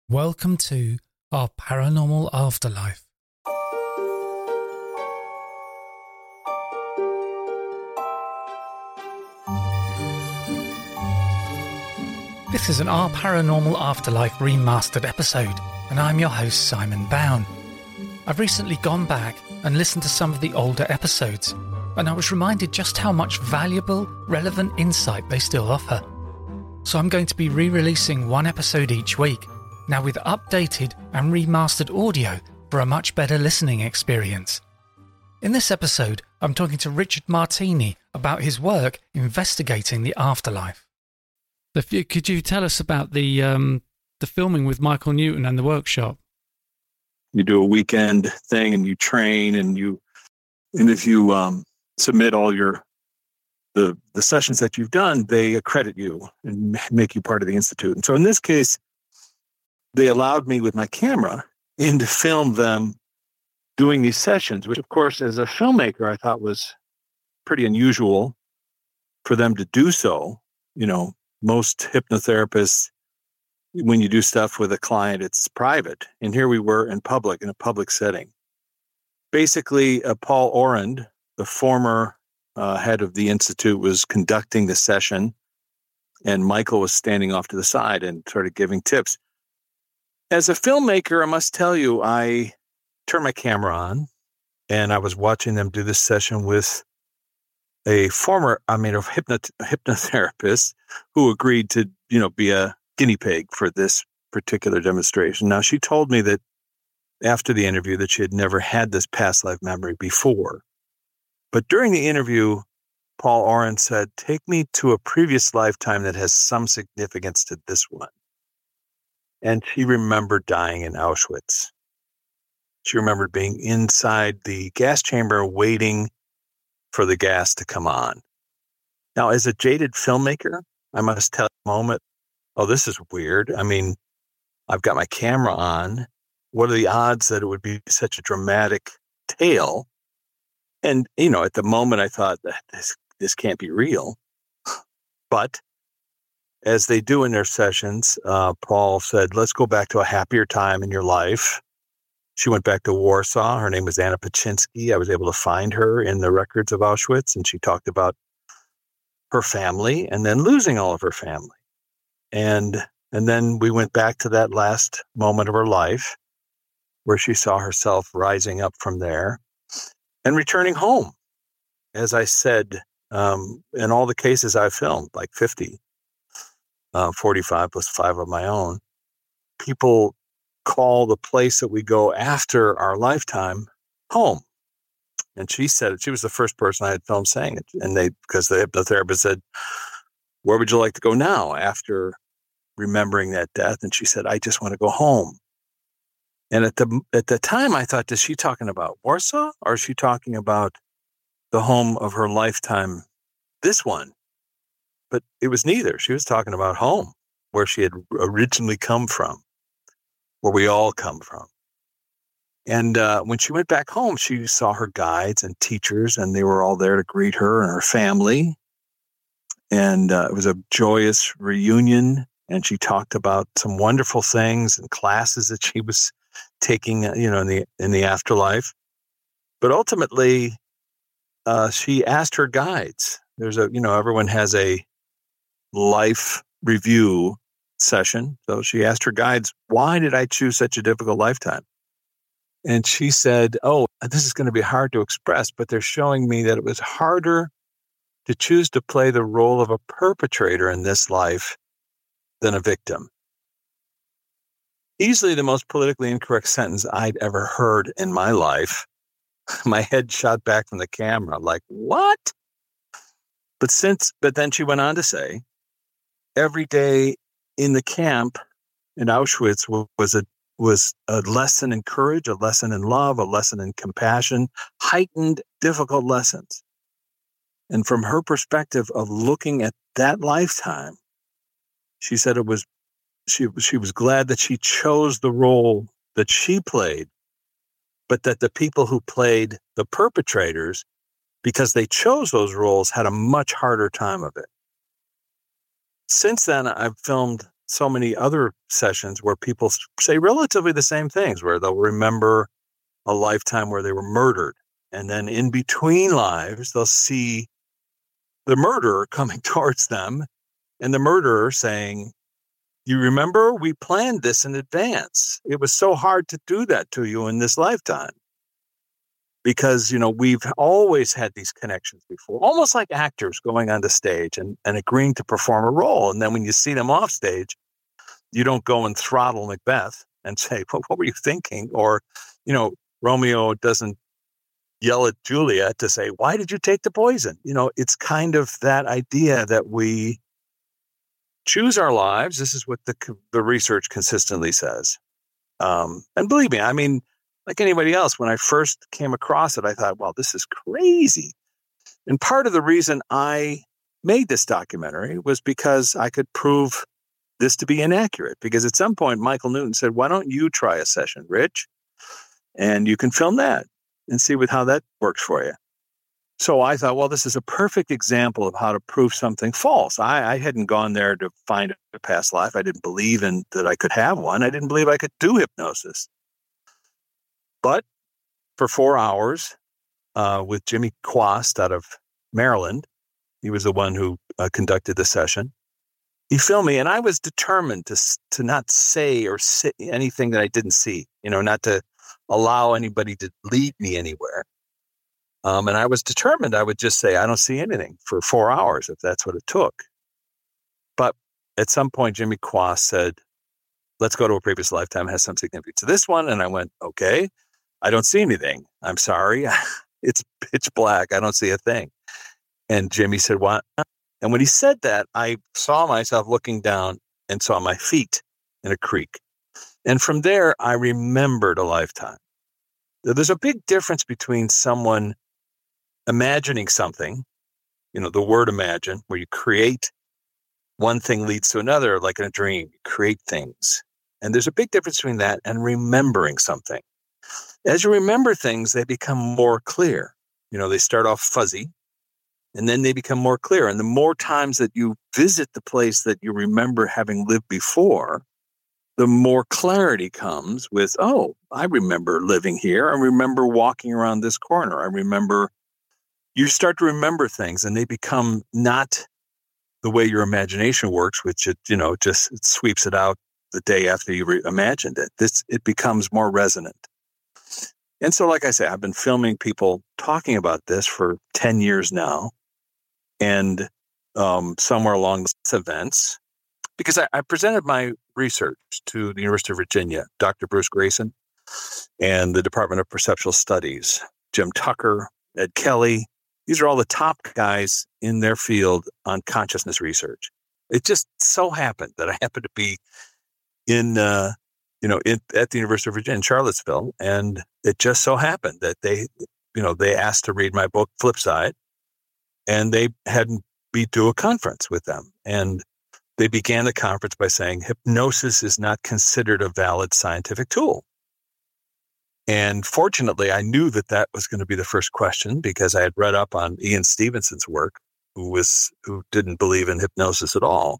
Welcome to our paranormal afterlife. This is an Our Paranormal Afterlife remastered episode, and I'm your host, Simon Bown. I've recently gone back and listened to some of the older episodes, and I was reminded just how much valuable, relevant insight they still offer. So I'm going to be re-releasing one episode each week, now with updated and remastered audio for a much better listening experience. In this episode, I'm talking to Richard Martini about his work investigating the afterlife. Could you tell us about the filming with Michael Newton and the workshop? You do a weekend thing and you train and if you submit all the sessions that you've done, they accredit you and make you part of the institute. And so in this case, they allowed me with my camera in to film them doing these sessions, which of course, as a filmmaker, I thought was pretty unusual for them to do so. You know, most hypnotherapists, when you do stuff with a client, it's private. And here we were in public, in a public setting. Basically, Paul Orand, the former head of the Institute, was conducting the session, and Michael was standing off to the side and sort of giving tips. As a filmmaker, I must tell you, I turned my camera on, and I was watching them do this session with a hypnotherapist who agreed to, be a guinea pig for this particular demonstration. Now, she told me that after the interview that she had never had this past life memory before. But during the interview, Paul Orand said, "Take me to a previous lifetime that has some significance to this one." And she remembered dying in Auschwitz. She remembered being inside the gas chamber waiting for the gas to come on. Now, as a jaded filmmaker, I must tell a moment, oh, this is weird. I mean, I've got my camera on. What are the odds that it would be such a dramatic tale? And, at the moment I thought that this can't be real. But as they do in their sessions, Paul said, let's go back to a happier time in your life. She went back to Warsaw. Her name was Anna Paczynski. I was able to find her in the records of Auschwitz, and she talked about her family and then losing all of her family. And then we went back to that last moment of her life where she saw herself rising up from there and returning home. As I said, in all the cases I filmed, like 50, 45 plus 5 of my own, people call the place that we go after our lifetime home. And she said it. She was the first person I had filmed saying it. And because the hypnotherapist said, where would you like to go now after remembering that death? And she said, I just want to go home. And at the time, I thought, is she talking about Warsaw, or is she talking about the home of her lifetime, this one? But it was neither. She was talking about home, where she had originally come from, where we all come from. And when she went back home, she saw her guides and teachers, and they were all there to greet her and her family. And it was a joyous reunion. And she talked about some wonderful things and classes that she was taking, in the afterlife. But ultimately, she asked her guides. There's everyone has a life review session. So she asked her guides, why did I choose such a difficult lifetime? And she said, oh, this is going to be hard to express, but they're showing me that it was harder to choose to play the role of a perpetrator in this life than a victim. Easily the most politically incorrect sentence I'd ever heard in my life. My head shot back from the camera, like, what? But then she went on to say, every day in the camp in Auschwitz was a lesson in courage, a lesson in love, a lesson in compassion, heightened, difficult lessons. And from her perspective of looking at that lifetime, she said she was glad that she chose the role that she played, but that the people who played the perpetrators, because they chose those roles, had a much harder time of it. Since then, I've filmed so many other sessions where people say relatively the same things, where they'll remember a lifetime where they were murdered. And then in between lives, they'll see the murderer coming towards them and the murderer saying, you remember, we planned this in advance. It was so hard to do that to you in this lifetime. Because, we've always had these connections before, almost like actors going on the stage and agreeing to perform a role. And then when you see them off stage, you don't go and throttle Macbeth and say, well, what were you thinking? Or, Romeo doesn't yell at Juliet to say, why did you take the poison? It's kind of that idea that we choose our lives. This is what the research consistently says. And believe me, like anybody else, when I first came across it, I thought, well, this is crazy. And part of the reason I made this documentary was because I could prove this to be inaccurate. Because at some point, Michael Newton said, why don't you try a session, Rich? And you can film that and see how that works for you. So I thought, well, this is a perfect example of how to prove something false. I hadn't gone there to find a past life. I didn't believe that I could have one. I didn't believe I could do hypnosis. But for 4 hours with Jimmy Quast out of Maryland, he was the one who conducted the session. He filmed me, and I was determined to not say or say anything that I didn't see, not to allow anybody to lead me anywhere. And I was determined I would just say, I don't see anything for 4 hours if that's what it took. But at some point, Jimmy Quast said, let's go to a previous lifetime, has some significance to this one. And I went, okay. I don't see anything. I'm sorry. It's pitch black. I don't see a thing. And Jimmy said, what? And when he said that, I saw myself looking down and saw my feet in a creek. And from there, I remembered a lifetime. There's a big difference between someone imagining something, the word imagine, where you create one thing leads to another, like in a dream, you create things. And there's a big difference between that and remembering something. As you remember things, they become more clear. They start off fuzzy, and then they become more clear. And the more times that you visit the place that you remember having lived before, the more clarity comes with, oh, I remember living here. I remember walking around this corner. You start to remember things, and they become not the way your imagination works, which it sweeps it out the day after you imagined it. It becomes more resonant. And so, like I say, I've been filming people talking about this for 10 years now. And somewhere along these events, because I presented my research to the University of Virginia, Dr. Bruce Grayson, and the Department of Perceptual Studies, Jim Tucker, Ed Kelly. These are all the top guys in their field on consciousness research. It just so happened that I happened to be at the University of Virginia in Charlottesville, and it just so happened that they asked to read my book Flipside, and they had me do a conference with them. And they began the conference by saying hypnosis is not considered a valid scientific tool. And fortunately, I knew that was going to be the first question because I had read up on Ian Stevenson's work, who didn't believe in hypnosis at all.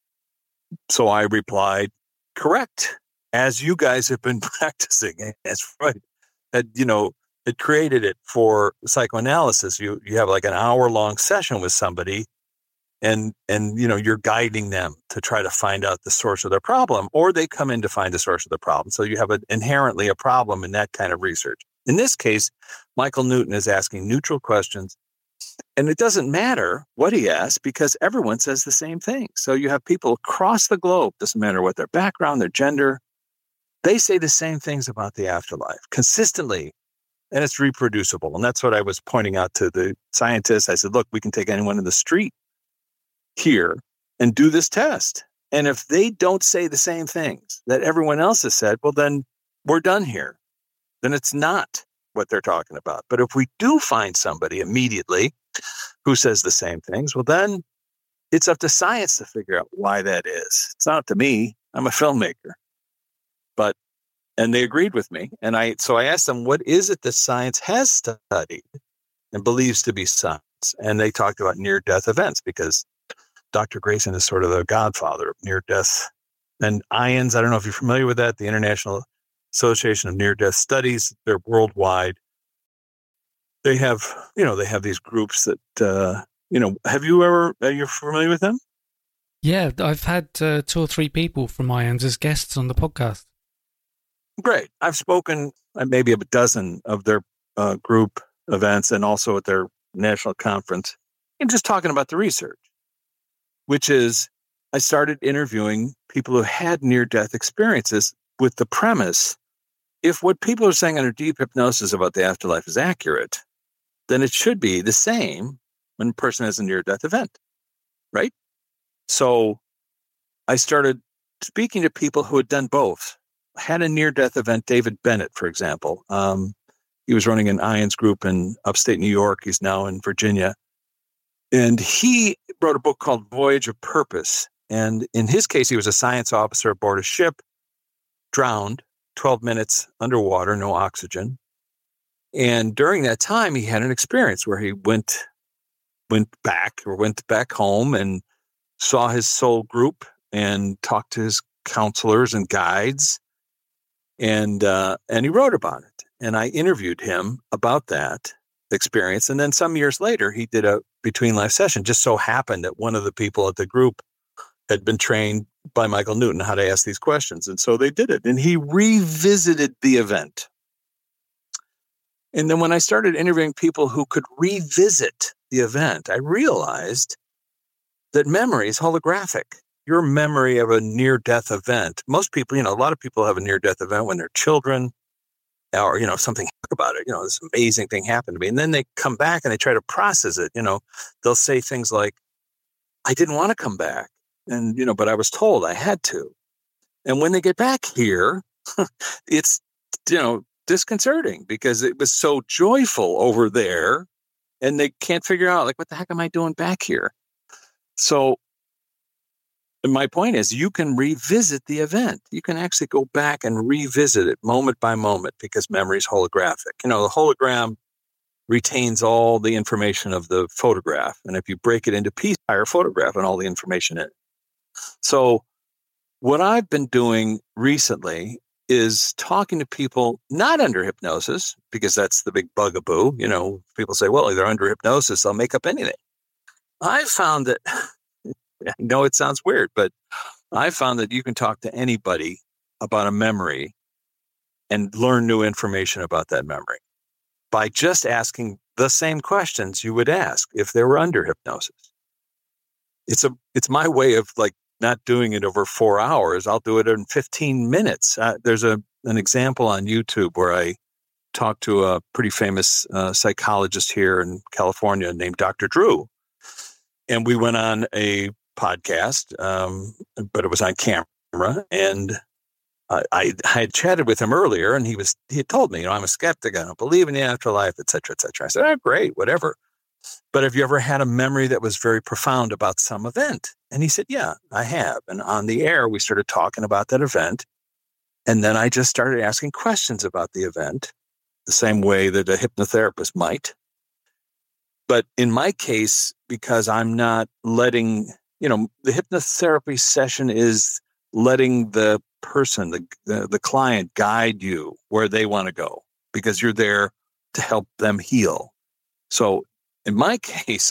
So I replied, correct, as you guys have been practicing, as Freud had created it for psychoanalysis. You have like an hour-long session with somebody, and you're guiding them to try to find out the source of their problem, or they come in to find the source of the problem. So you have inherently a problem in that kind of research. In this case, Michael Newton is asking neutral questions, and it doesn't matter what he asks because everyone says the same thing. So you have people across the globe, doesn't matter what their background, their gender, they say the same things about the afterlife consistently, and it's reproducible. And that's what I was pointing out to the scientists. I said, look, we can take anyone in the street here and do this test. And if they don't say the same things that everyone else has said, well, then we're done here. Then it's not what they're talking about. But if we do find somebody immediately who says the same things, well, then it's up to science to figure out why that is. It's not up to me. I'm a filmmaker. And they agreed with me. And so I asked them, what is it that science has studied and believes to be science? And they talked about near-death events because Dr. Grayson is sort of the godfather of near-death And IANDS, I don't know if you're familiar with that, the International Association of Near-Death Studies. They're worldwide. They have, they have these groups that, are you familiar with them? Yeah, I've had 2 or 3 people from IANDS as guests on the podcast. Great. I've spoken at maybe a dozen of their group events and also at their national conference, and just talking about the research, which is I started interviewing people who had near-death experiences with the premise, if what people are saying under deep hypnosis about the afterlife is accurate, then it should be the same when a person has a near-death event, right? So I started speaking to people who had done both, had a near-death event. David Bennett, for example, he was running an IANDS group in upstate New York. He's now in Virginia. And he wrote a book called Voyage of Purpose. And in his case, he was a science officer aboard a ship, drowned, 12 minutes underwater, no oxygen. And during that time, he had an experience where he went back home and saw his soul group and talked to his counselors and guides. And he wrote about it. And I interviewed him about that experience. And then some years later, he did a between life session. Just so happened that one of the people at the group had been trained by Michael Newton how to ask these questions. And so they did it. And he revisited the event. And then when I started interviewing people who could revisit the event, I realized that memory is holographic. Your memory of a near-death event, most people, a lot of people have a near-death event when they're children, or, something about it, this amazing thing happened to me. And then they come back and they try to process it. They'll say things like, I didn't want to come back. And, but I was told I had to. And when they get back here, it's, disconcerting because it was so joyful over there and they can't figure out, like, what the heck am I doing back here? So my point is you can revisit the event. You can actually go back and revisit it moment by moment because memory is holographic. The hologram retains all the information of the photograph. And if you break it into pieces, entire photograph and all the information in it. So what I've been doing recently is talking to people not under hypnosis, because that's the big bugaboo. People say, well, they're under hypnosis, they'll make up anything. I found that I know it sounds weird, but I found that you can talk to anybody about a memory and learn new information about that memory by just asking the same questions you would ask if they were under hypnosis. It's my way of not doing it over 4 hours. I'll do it in 15 minutes. There's an example on YouTube where I talked to a pretty famous psychologist here in California named Dr. Drew. And we went on a podcast, but it was on camera. And I had chatted with him earlier, and he had told me, I'm a skeptic. I don't believe in the afterlife, et cetera, et cetera. I said, oh, great, whatever. But have you ever had a memory that was very profound about some event? And he said, yeah, I have. And on the air, we started talking about that event. And then I just started asking questions about the event, the same way that a hypnotherapist might. But in my case, because I'm not letting, the hypnotherapy session is letting the person, the client guide you where they want to go, because you're there to help them heal. So in my case,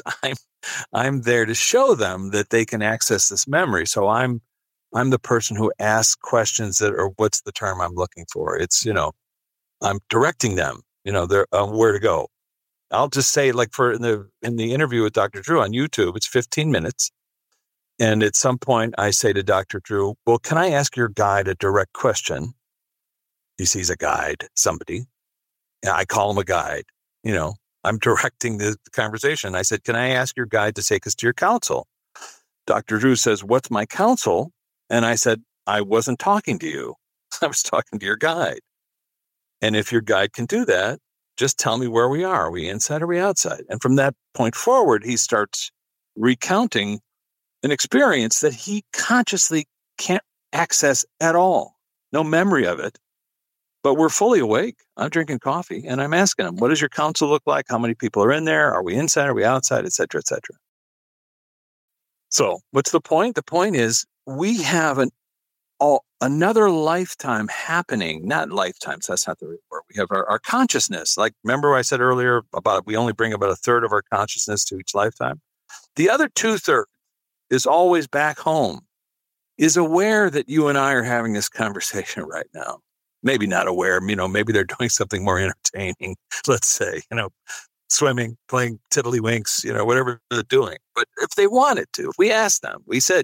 I'm there to show them that they can access this memory. So I'm the person who asks questions that are, what's the term I'm looking for? It's, I'm directing them, they're where to go. I'll just say, like in the interview with Dr. Drew on YouTube, it's 15 minutes. And at some point I say to Dr. Drew, well, can I ask your guide a direct question? He sees a guide, somebody. And I call him a guide, I'm directing the conversation. I said, can I ask your guide to take us to your counsel? Dr. Drew says, what's my counsel? And I said, I wasn't talking to you. I was talking to your guide. And if your guide can do that, just tell me where we are. Are we inside or are we outside? And from that point forward, he starts recounting an experience that he consciously can't access at all. No memory of it. But we're fully awake. I'm drinking coffee and I'm asking him, what does your counsel look like? How many people are in there? Are we inside? Are we outside? Et cetera, et cetera. So what's the point? The point is we have an another lifetime happening, not lifetimes, that's not the right word. We have our consciousness. Like, remember I said earlier about we only bring about a third of our consciousness to each lifetime? The other 2/3 is always back home, is aware that you and I are having this conversation right now. Maybe not aware, maybe they're doing something more entertaining, let's say, swimming, playing tiddlywinks, whatever they're doing. But if they wanted to, if we asked them, we said,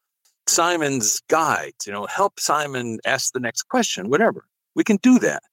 Simon's guides, help Simon ask the next question, whatever. We can do that.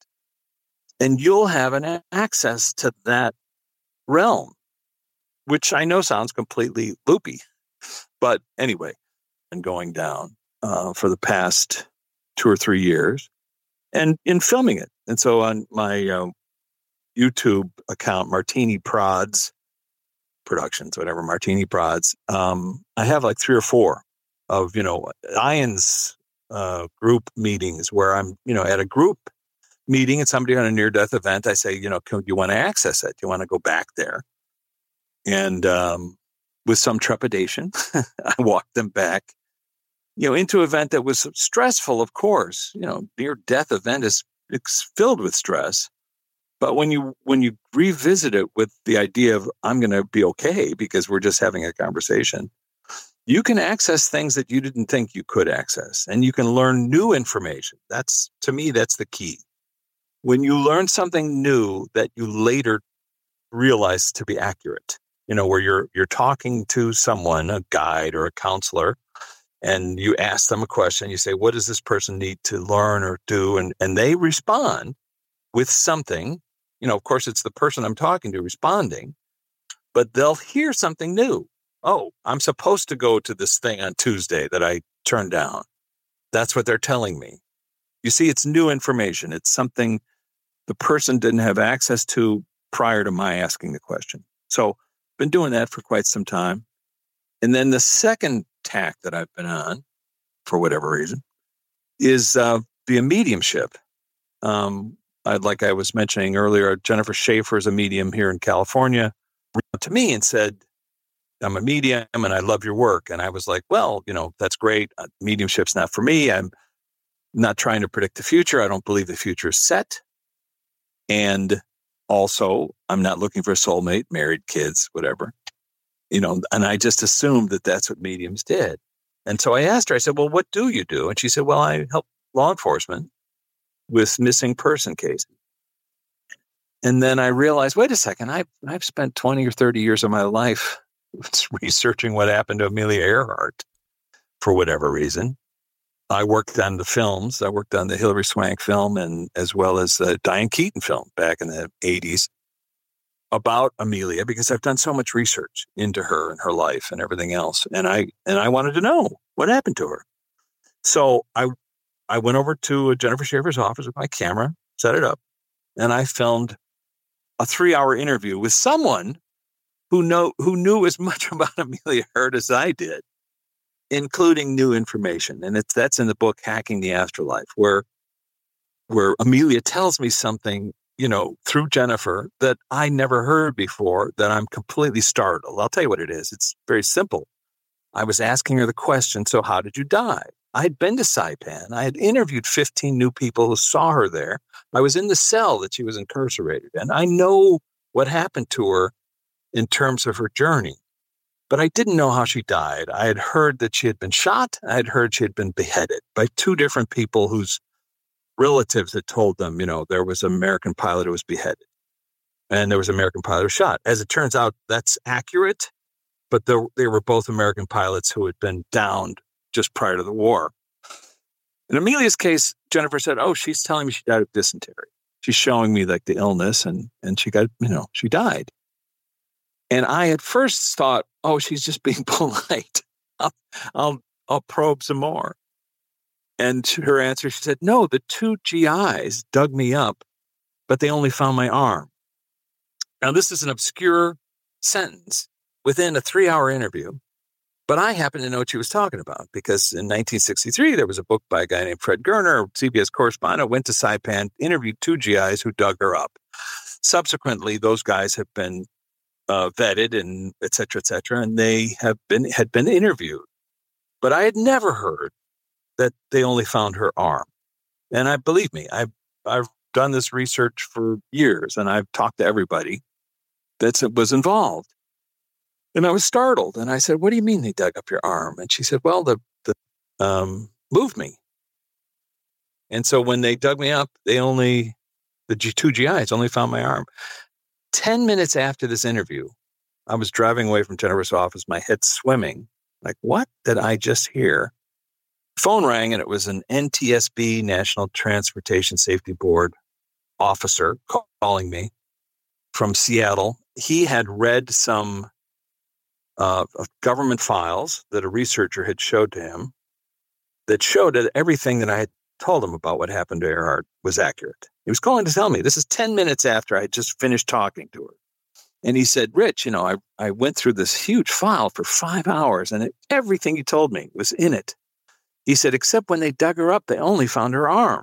And you'll have an access to that realm, which I know sounds completely loopy. But anyway, and going down for the past 2 or 3 years and in filming it. And so on my YouTube account, Martini Prods Productions, whatever, Martini Prods, I have like 3 or 4 of, Ian's group meetings where I'm, at a group meeting and somebody on a near-death event, I say, do you want to access it? Do you want to go back there? And with some trepidation, I walked them back, into an event that was stressful, of course. Near-death event is filled with stress. But when you revisit it with the idea of I'm going to be okay because we're just having a conversation, you can access things that you didn't think you could access, and you can learn new information. To me, that's the key. When you learn something new that you later realize to be accurate, where you're talking to someone, a guide or a counselor, and you ask them a question, you say, what does this person need to learn or do? And they respond with something. Of course, it's the person I'm talking to responding, but they'll hear something new. Oh, I'm supposed to go to this thing on Tuesday that I turned down. That's what they're telling me. You see, it's new information. It's something the person didn't have access to prior to my asking the question. So I've been doing that for quite some time. And then the second tack that I've been on, for whatever reason, is via mediumship. Like I was mentioning earlier, Jennifer Schaefer is a medium here in California, reached out to me and said, I'm a medium and I love your work. And I was like, well, that's great. Mediumship's not for me. I'm not trying to predict the future. I don't believe the future is set. And also, I'm not looking for a soulmate, married, kids, whatever. And I just assumed that that's what mediums did. And so I asked her, I said, well, what do you do? And she said, well, I help law enforcement with missing person cases. And then I realized, wait a second, I've spent 20 or 30 years of my life researching what happened to Amelia Earhart for whatever reason. I worked on the films. I worked on the Hilary Swank film and as well as the Diane Keaton film back in the 80s about Amelia, because I've done so much research into her and her life and everything else. And I wanted to know what happened to her. So I went over to Jennifer Schaefer's office with my camera, set it up, and I filmed a 3-hour interview with someone who knew as much about Amelia Earhart as I did, including new information. And that's in the book Hacking the Afterlife, where Amelia tells me something, through Jennifer that I never heard before, that I'm completely startled. I'll tell you what it is. It's very simple. I was asking her the question, so how did you die? I had been to Saipan. I had interviewed 15 new people who saw her there. I was in the cell that she was incarcerated in. I know what happened to her in terms of her journey, but I didn't know how she died. I had heard that she had been shot. I had heard she had been beheaded by 2 different people whose relatives had told them, there was an American pilot who was beheaded and there was an American pilot who was shot. As it turns out, that's accurate, but they were both American pilots who had been downed just prior to the war. In Amelia's case, Jennifer said, oh, she's telling me she died of dysentery. She's showing me like the illness and she got, she died. And I at first thought, oh, she's just being polite. I'll probe some more. And to her answer, she said, no, the 2 GIs dug me up, but they only found my arm. Now, this is an obscure sentence within a 3-hour interview, but I happen to know what she was talking about because in 1963, there was a book by a guy named Fred Gerner, CBS correspondent, went to Saipan, interviewed 2 GIs who dug her up. Subsequently, those guys have been vetted and et cetera, and they had been interviewed. But I had never heard that they only found her arm. And believe me, I've done this research for years, and I've talked to everybody that was involved. And I was startled. And I said, "What do you mean they dug up your arm?" And she said, "Well, the moved me." And so when they dug me up, the two GIs only found my arm. 10 minutes after this interview, I was driving away from Jennifer's office, my head swimming. Like, what did I just hear? Phone rang, and it was an NTSB, National Transportation Safety Board officer calling me from Seattle. He had read some government files that a researcher had showed to him that showed that everything that I had told him about what happened to Earhart was accurate. He was calling to tell me. This is 10 minutes after I had just finished talking to her. And he said, "Rich, I went through this huge file for 5 hours, and everything you told me was in it." He said, "Except when they dug her up, they only found her arm."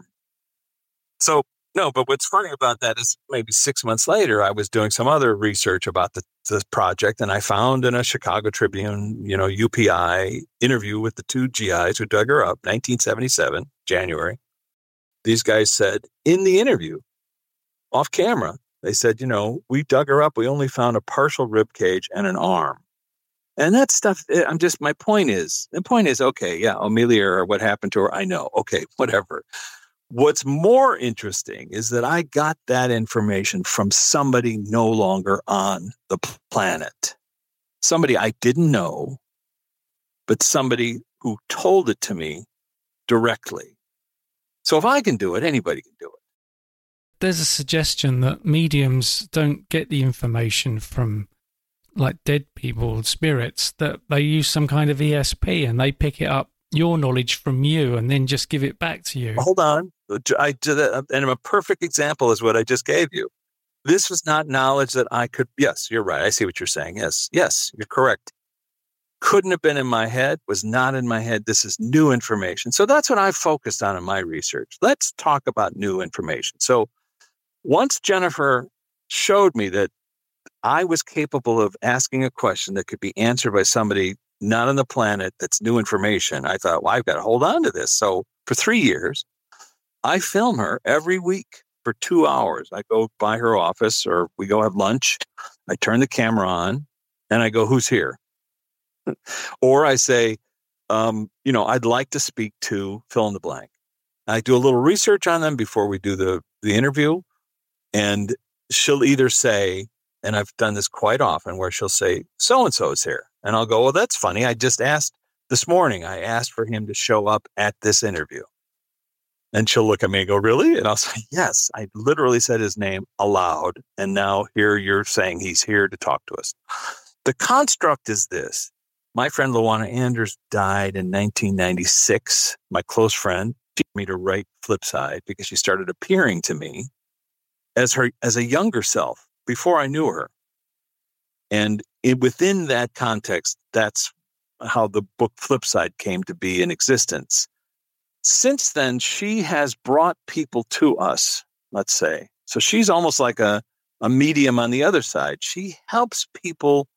So, no, but what's funny about that is maybe 6 months later, I was doing some other research about the project, and I found in a Chicago Tribune, UPI interview with the two GIs who dug her up, 1977, January. These guys said in the interview, off camera, they said, "We dug her up. We only found a partial rib cage and an arm." And that stuff, my point is, okay, yeah, Amelia, or what happened to her, I know. Okay, whatever. What's more interesting is that I got that information from somebody no longer on the planet. Somebody I didn't know, but somebody who told it to me directly. So if I can do it, anybody can do it. There's a suggestion that mediums don't get the information from like dead people, spirits, that they use some kind of ESP and they pick it up, your knowledge from you, and then just give it back to you. Hold on. I did that, and a perfect example is what I just gave you. This was not knowledge that I could. Yes, you're right. I see what you're saying. Yes, you're correct. Couldn't have been in my head, was not in my head. This is new information. So that's what I focused on in my research. Let's talk about new information. So once Jennifer showed me that I was capable of asking a question that could be answered by somebody not on the planet, that's new information, I thought, well, I've got to hold on to this. So for 3 years, I film her every week for 2 hours. I go by her office, or we go have lunch. I turn the camera on and I go, "Who's here?" Or I say, I'd like to speak to fill in the blank. I do a little research on them before we do the interview. And she'll either say, and I've done this quite often, where she'll say, "So-and-so is here." And I'll go, "Well, that's funny. I just asked this morning. I asked for him to show up at this interview." And she'll look at me and go, "Really?" And I'll say, "Yes, I literally said his name aloud. And now here you're saying he's here to talk to us." The construct is this. My friend Luana Anders died in 1996. My close friend, she asked me to write Flipside because she started appearing to me as a younger self before I knew her. And within that context, that's how the book Flipside came to be in existence. Since then, she has brought people to us, let's say. So she's almost like a medium on the other side. She helps people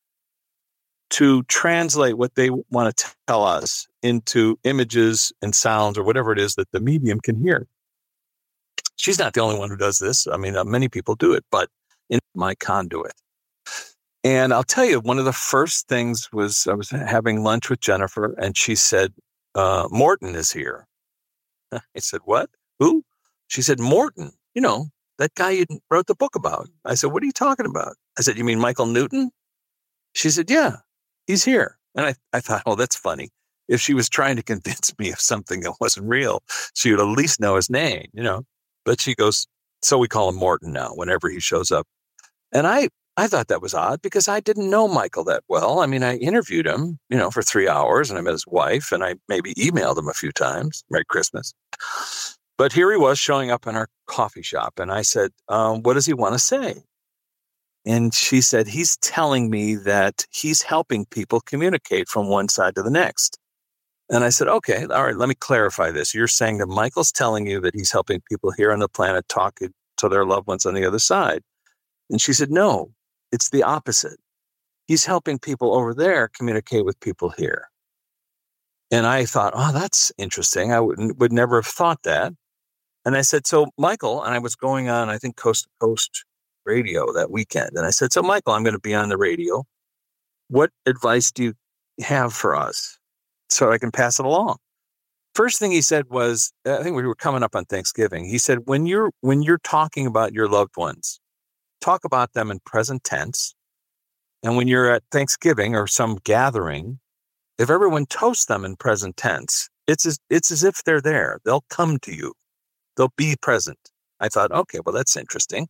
to translate what they want to tell us into images and sounds, or whatever it is that the medium can hear. She's not the only one who does this. I mean, many people do it, but in my conduit. And I'll tell you, one of the first things was I was having lunch with Jennifer, and she said, "Morton is here." I said, "What? Who?" She said, "Morton, that guy you wrote the book about." I said, "What are you talking about?" I said, "You mean Michael Newton?" She said, "Yeah, he's here." And I thought, oh, that's funny. If she was trying to convince me of something that wasn't real, she would at least know his name, But she goes, "So we call him Morton now whenever he shows up." And I thought that was odd because I didn't know Michael that well. I mean, I interviewed him, for 3 hours, and I met his wife, and I maybe emailed him a few times. Merry Christmas. But here he was showing up in our coffee shop. And I said, "What does he want to say?" And she said, "He's telling me that he's helping people communicate from one side to the next." And I said, "Okay, all right, let me clarify this. You're saying that Michael's telling you that he's helping people here on the planet talk to their loved ones on the other side." And she said, "No, it's the opposite. He's helping people over there communicate with people here." And I thought, oh, that's interesting. I would never have thought that. And I said, so Michael, and I was going on, I think, Coast to Coast radio that weekend. And I said, so Michael, I'm going to be on the radio. What advice do you have for us so I can pass it along? First thing he said was, I think we were coming up on Thanksgiving. He said, when you're talking about your loved ones, talk about them in present tense. And when you're at Thanksgiving or some gathering, if everyone toasts them in present tense, it's as if they're there. They'll come to you. They'll be present. I thought, okay, well, that's interesting.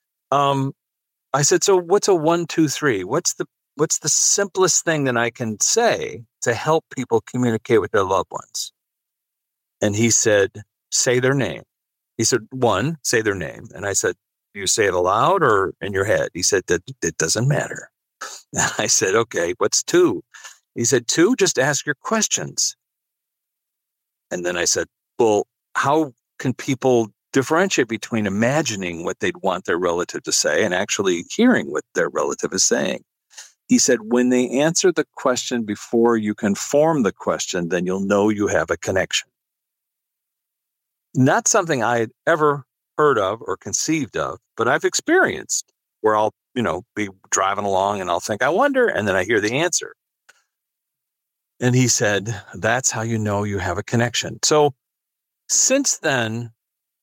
I said, so what's a 1, 2, 3? What's the simplest thing that I can say to help people communicate with their loved ones? And he said, say their name. He said, 1, say their name. And I said, do you say it aloud or in your head? He said, that it doesn't matter. And I said, okay, what's 2? He said, 2, just ask your questions. And then I said, well, how can people differentiate between imagining what they'd want their relative to say and actually hearing what their relative is saying? He said, when they answer the question before you can form the question, then you'll know you have a connection. Not something I had ever heard of or conceived of, but I've experienced where I'll, be driving along and I'll think, I wonder, and then I hear the answer. And he said, that's how you know you have a connection. So since then,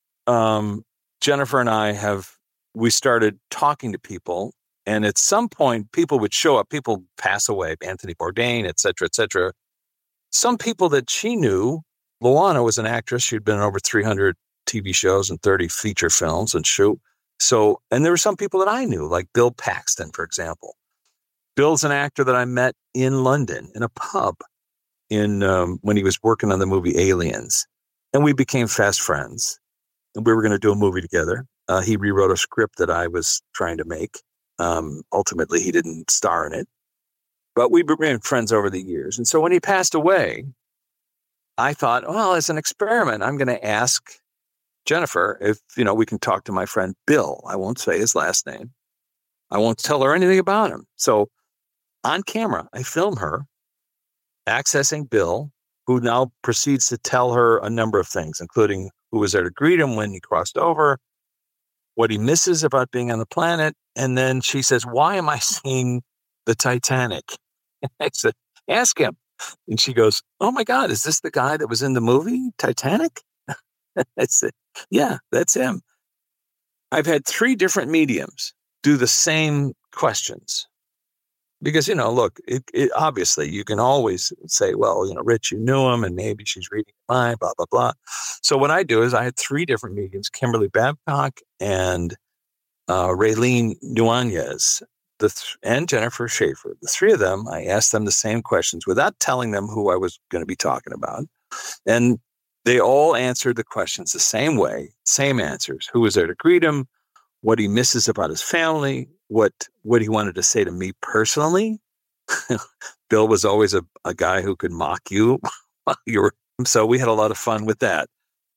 Jennifer and I we started talking to people, and at some point people would show up, people pass away, Anthony Bourdain, et cetera, some people that she knew. Luana was an actress. She'd been in over 300 TV shows and 30 feature films and shoot. So, and there were some people that I knew, like Bill Paxton, for example. Bill's an actor that I met in London in a pub when he was working on the movie Aliens. And we became fast friends. And we were going to do a movie together. He rewrote a script that I was trying to make. Ultimately, he didn't star in it. But we became friends over the years. And so when he passed away, I thought, well, as an experiment, I'm going to ask Jennifer if, we can talk to my friend Bill. I won't say his last name. I won't tell her anything about him. So on camera, I film her accessing Bill, who now proceeds to tell her a number of things, including who was there to greet him when he crossed over, what he misses about being on the planet. And then she says, why am I seeing the Titanic? And I said, ask him. And she goes, oh my God, is this the guy that was in the movie Titanic? I said, yeah, that's him. I've had 3 different mediums do the same questions. Because, look, it obviously you can always say, well, Rich, you knew him and maybe she's reading mine, blah, blah, blah. So what I do is I had 3 different mediums, Kimberly Babcock and Raylene Nuanez and Jennifer Schaefer. The 3 of them, I asked them the same questions without telling them who I was going to be talking about. And they all answered the questions the same way, same answers. Who was there to greet him? What he misses about his family? What he wanted to say to me personally. Bill was always a guy who could mock you. So we had a lot of fun with that.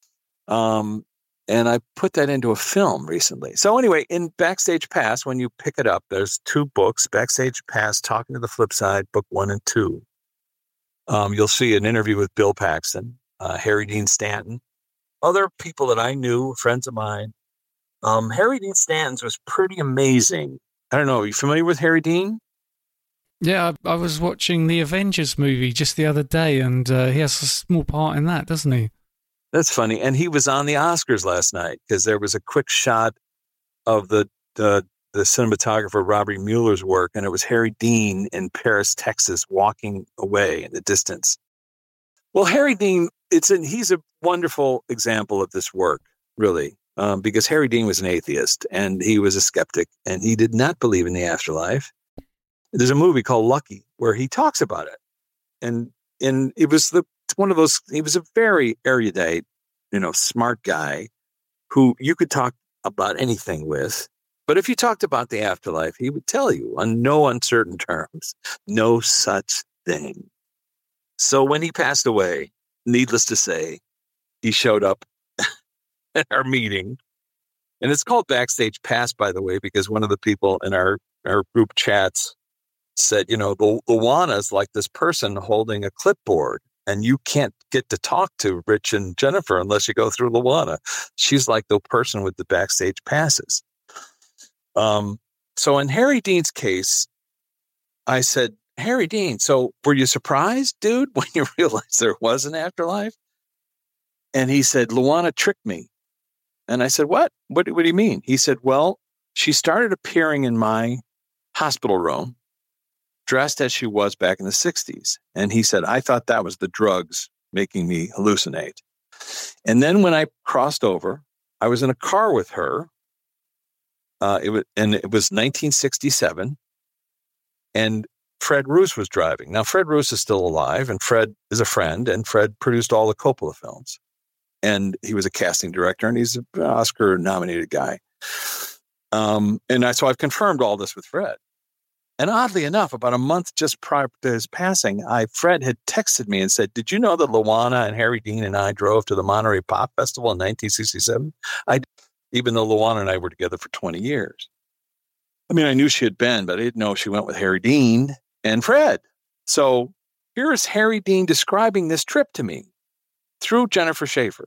And I put that into a film recently. So anyway, in Backstage Pass, when you pick it up, there's 2 books, Backstage Pass, Talking to the Flip Side, book 1 and 2. You'll see an interview with Bill Paxton, Harry Dean Stanton, other people that I knew, friends of mine. Harry Dean Stanton's was pretty amazing. I don't know. Are you familiar with Harry Dean? Yeah, I was watching the Avengers movie just the other day, and he has a small part in that, doesn't he? That's funny. And he was on the Oscars last night because there was a quick shot of the cinematographer Robbie Mueller's work, and it was Harry Dean in Paris, Texas, walking away in the distance. Well, Harry Dean, he's a wonderful example of this work, really. Because Harry Dean was an atheist and he was a skeptic and he did not believe in the afterlife. There's a movie called Lucky where he talks about it. And it was one of those, he was a very erudite, smart guy who you could talk about anything with. But if you talked about the afterlife, he would tell you on no uncertain terms, no such thing. So when he passed away, needless to say, he showed up at our meeting. And it's called Backstage Pass, by the way, because one of the people in our group chats said, Luana's like this person holding a clipboard And you can't get to talk to Rich and Jennifer unless you go through Luana. She's like the person with the backstage passes. So in Harry Dean's case, I said, Harry Dean, so were you surprised, dude, when you realized there was an afterlife? And he said, Luana tricked me. And I said, what? What do you mean? He said, well, she started appearing in my hospital room dressed as she was back in the 60s. And he said, I thought that was the drugs making me hallucinate. And then when I crossed over, I was in a car with her. It was 1967. And Fred Roos was driving. Now, Fred Roos is still alive, and Fred is a friend, and Fred produced all the Coppola films. And he was a casting director, and he's an Oscar-nominated guy. So I've confirmed all this with Fred. And oddly enough, about a month just prior to his passing, Fred had texted me and said, did you know that Luana and Harry Dean and I drove to the Monterey Pop Festival in 1967? Even though Luana and I were together for 20 years. I mean, I knew she had been, but I didn't know she went with Harry Dean and Fred. So here is Harry Dean describing this trip to me through Jennifer Schaefer.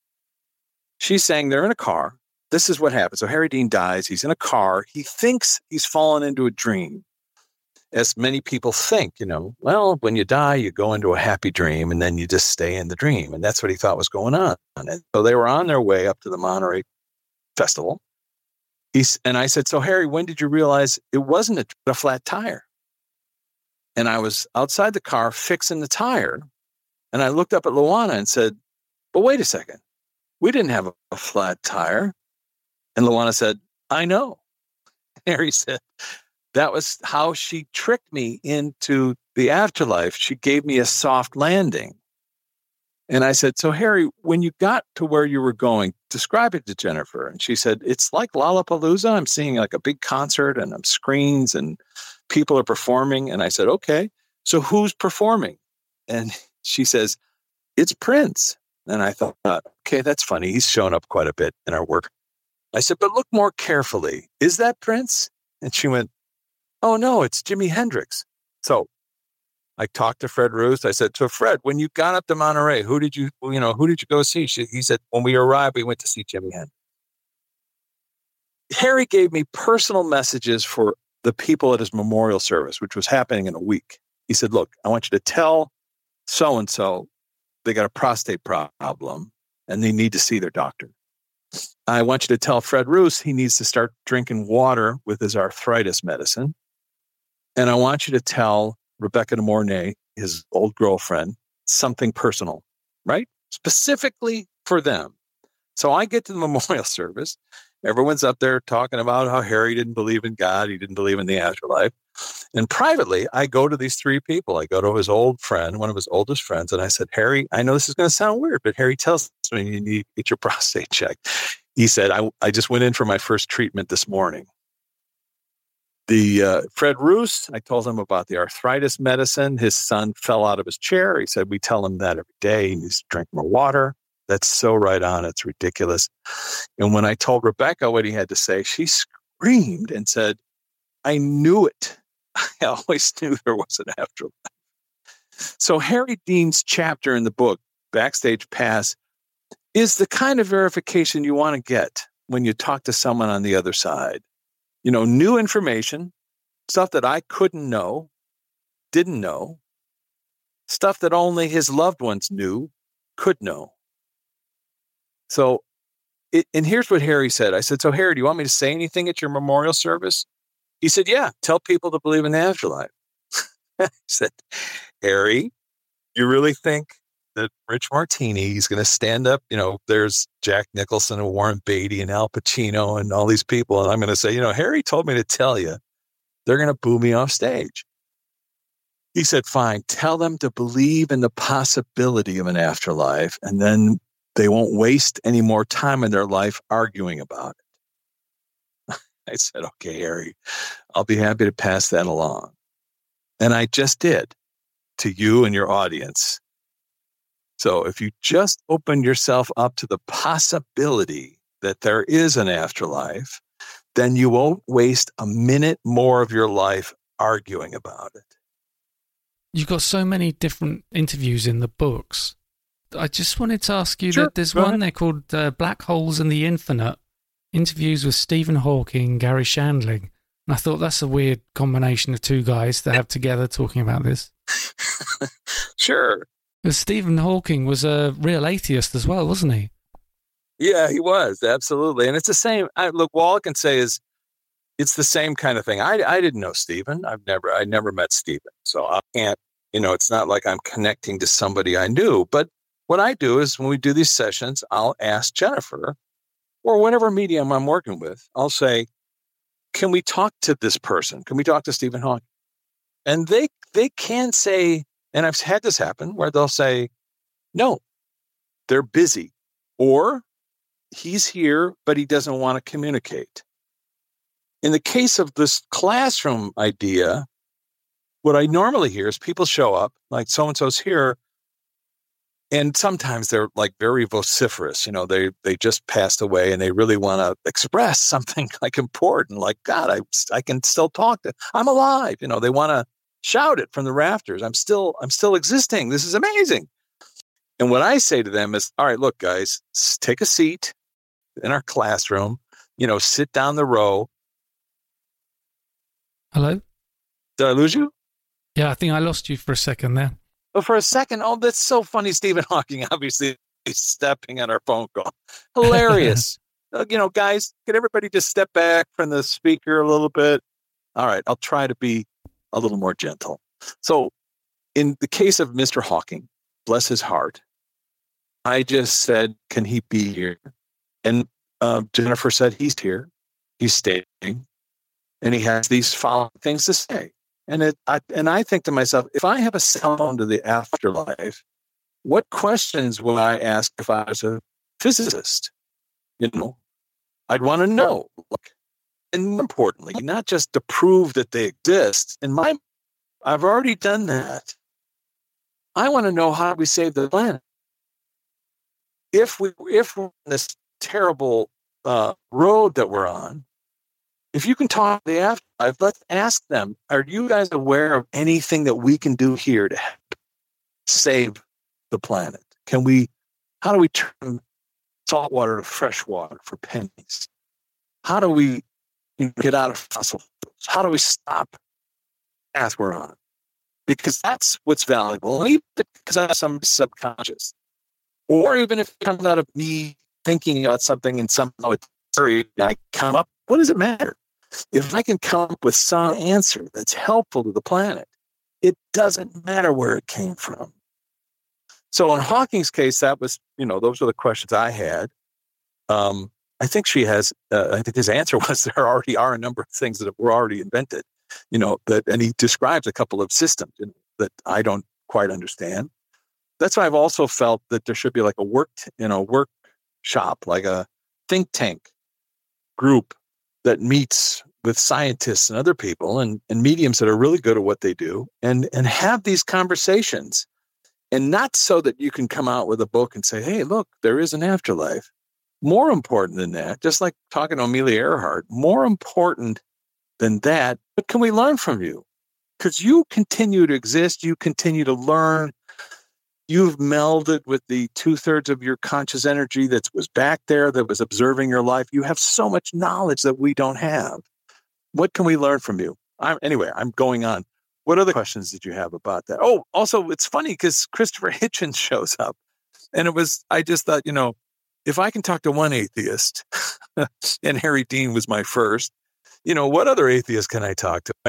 She's saying they're in a car. This is what happens. So Harry Dean dies. He's in a car. He thinks he's fallen into a dream. As many people think, well, when you die, you go into a happy dream and then you just stay in the dream. And that's what he thought was going on. And so they were on their way up to the Monterey Festival. And I said, so Harry, when did you realize it wasn't a flat tire? And I was outside the car fixing the tire. And I looked up at Luana and said, well, wait a second. We didn't have a flat tire. And Luana said, I know. Harry said, that was how she tricked me into the afterlife. She gave me a soft landing. And I said, so Harry, when you got to where you were going, describe it to Jennifer. And she said, it's like Lollapalooza. I'm seeing like a big concert and screens and people are performing. And I said, okay, so who's performing? And she says, it's Prince. And I thought, okay, that's funny. He's shown up quite a bit in our work. I said, but look more carefully. Is that Prince? And she went, oh, no, it's Jimi Hendrix. So I talked to Fred Roos. I said, so Fred, when you got up to Monterey, who did you go see? He said, when we arrived, we went to see Jimi Hendrix. Harry gave me personal messages for the people at his memorial service, which was happening in a week. He said, look, I want you to tell so-and-so they got a prostate problem and they need to see their doctor. I want you to tell Fred Roos he needs to start drinking water with his arthritis medicine. And I want you to tell Rebecca de Mornay, his old girlfriend, something personal, right? Specifically for them. So I get to the memorial service. Everyone's up there talking about how Harry didn't believe in God. He didn't believe in the afterlife. And privately, I go to these three people. I go to his old friend, one of his oldest friends. And I said, Harry, I know this is going to sound weird, but Harry tells me you need to get your prostate checked. He said, I just went in for my first treatment this morning. The Fred Roos, I told him about the arthritis medicine. His son fell out of his chair. He said, we tell him that every day. He needs to drink more water. That's so right on. It's ridiculous. And when I told Rebecca what he had to say, she screamed and said, I knew it. I always knew there was an afterlife. So Harry Dean's chapter in the book, Backstage Pass, is the kind of verification you want to get when you talk to someone on the other side. New information, stuff that I couldn't know, didn't know, stuff that only his loved ones knew, could know. So, and here's what Harry said. I said, so Harry, do you want me to say anything at your memorial service? He said, yeah, tell people to believe in the afterlife. I said, Harry, you really think that Rich Martini is going to stand up? There's Jack Nicholson and Warren Beatty and Al Pacino and all these people. And I'm going to say, Harry told me to tell you, they're going to boo me off stage. He said, fine, tell them to believe in the possibility of an afterlife. And then they won't waste any more time in their life arguing about it. I said, okay, Harry, I'll be happy to pass that along. And I just did to you and your audience. So if you just open yourself up to the possibility that there is an afterlife, then you won't waste a minute more of your life arguing about it. You've got so many different interviews in the books. I just wanted to ask you that there's one there called Black Holes in the Infinite, interviews with Stephen Hawking, Gary Shandling. And I thought that's a weird combination of two guys to have together talking about this. Sure. Because Stephen Hawking was a real atheist as well, wasn't he? Yeah, he was. Absolutely. And it's the same. Look, all I can say is it's the same kind of thing. I didn't know Stephen. I never met Stephen. So I can't, it's not like I'm connecting to somebody I knew. But what I do is when we do these sessions, I'll ask Jennifer or whatever medium I'm working with, I'll say, can we talk to this person? Can we talk to Stephen Hawking? And they can say, and I've had this happen where they'll say, no, they're busy, or he's here, but he doesn't want to communicate. In the case of this classroom idea, what I normally hear is people show up, like so-and-so's here, and sometimes they're like very vociferous. They just passed away and they really want to express something like important, like, God, I can still talk to, I'm alive. They want to shout it from the rafters. I'm still existing. This is amazing. And what I say to them is, all right, look, guys, take a seat in our classroom, sit down the row. Hello? Did I lose you? Yeah, I think I lost you for a second there. But for a second, that's so funny. Stephen Hawking, obviously, is stepping on our phone call. Hilarious. Guys, can everybody just step back from the speaker a little bit? All right, I'll try to be a little more gentle. So in the case of Mr. Hawking, bless his heart, I just said, can he be here? And Jennifer said, he's here. He's staying. And he has these following things to say. And I think to myself, if I have a cell phone to the afterlife, what questions would I ask if I was a physicist? I'd want to know. And more importantly, not just to prove that they exist. I've already done that. I want to know how we save the planet. If we're on this terrible road that we're on, if you can talk to the afterlife, let's ask them, are you guys aware of anything that we can do here to help save the planet? How do we turn salt water to fresh water for pennies? How do we get out of fossil fuels? How do we stop the path we're on? Because that's what's valuable. And even because that's some subconscious. Or even if it comes out of me thinking about something and somehow it's I come up, what does it matter? If I can come up with some answer that's helpful to the planet, it doesn't matter where it came from. So in Hawking's case, that was, those are the questions I had. I think I think his answer was there already are a number of things that were already invented, and he describes a couple of systems that I don't quite understand. That's why I've also felt that there should be like a workshop, like a think tank group that meets with scientists and other people and mediums that are really good at what they do and have these conversations. And not so that you can come out with a book and say, hey, look, there is an afterlife. More important than that, just like talking to Amelia Earhart, more important than that, what can we learn from you? Because you continue to exist, you continue to learn. You've melded with the 2/3 of your conscious energy that was back there, that was observing your life. You have so much knowledge that we don't have. What can we learn from you? I'm going on. What other questions did you have about that? Oh, also, it's funny because Christopher Hitchens shows up. And I just thought, if I can talk to one atheist, and Harry Dean was my first, what other atheist can I talk to?